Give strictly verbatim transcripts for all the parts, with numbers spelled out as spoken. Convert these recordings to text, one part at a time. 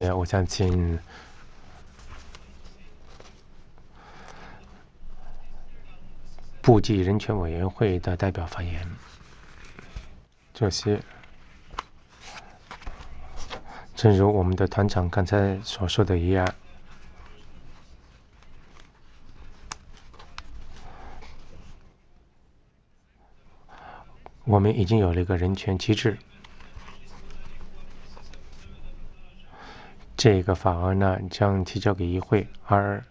面，我想请部际人权委员会的代表发言。主席，正如我们的团长刚才所说的一样，我们已经有了一个人权机制。这个法案呢将提交给议会，而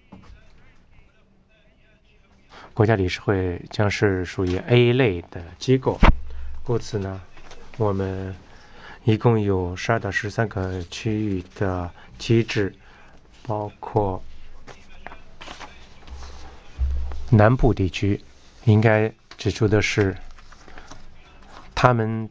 国家理事会将是属于 A 类的机构。故此呢，我们一共有十二到十三个区域的机制，包括南部地区。应该指出的是，他们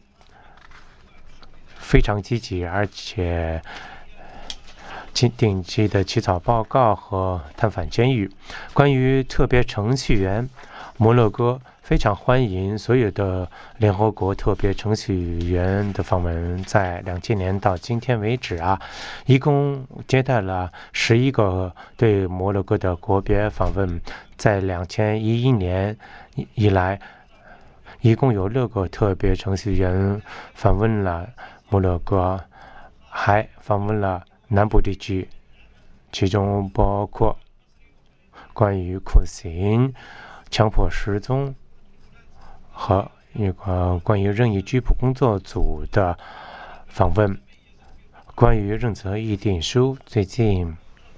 非常积极，而且定期的起草报告和探访监狱。关于特别程序员，摩洛哥非常欢迎所有的联合国特别程序员的访问。在两千年到今天为止啊，一共接待了十一个对摩洛哥的国别访问。在两千一一年以来，一共有六个特别程序员访问了摩洛哥，还访问了南部地区，其中包括关于酷刑、强迫失踪和一个关于任意拘捕工作组的访问。关于任责议定书，最近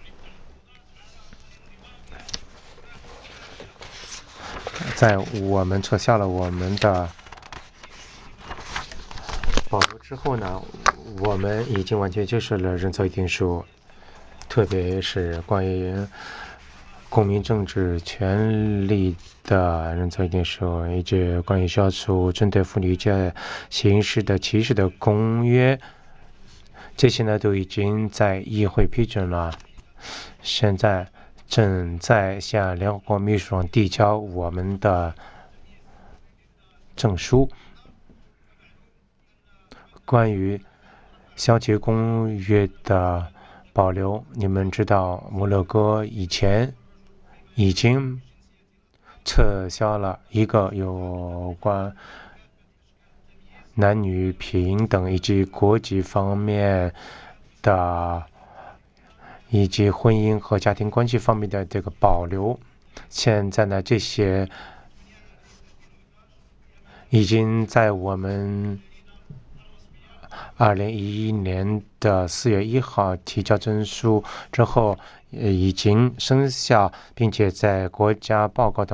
在我们撤销了我们的保留之后呢，我们已经完全接受了任责议定书，特别是关于公民政治权利的任责议定书，以及关于消除针对妇女界形式的歧视的公约，这些呢都已经在议会批准了。现在正在向联合国秘书长递交我们的证书。关于消极公约的保留，你们知道摩洛哥以前已经撤销了一个有关男女平等以及国籍方面的以及婚姻和家庭关系方面的这个保留。现在呢，这些已经在我们二零一一年的四月一号提交证书之后，已经生效，并且在国家报告当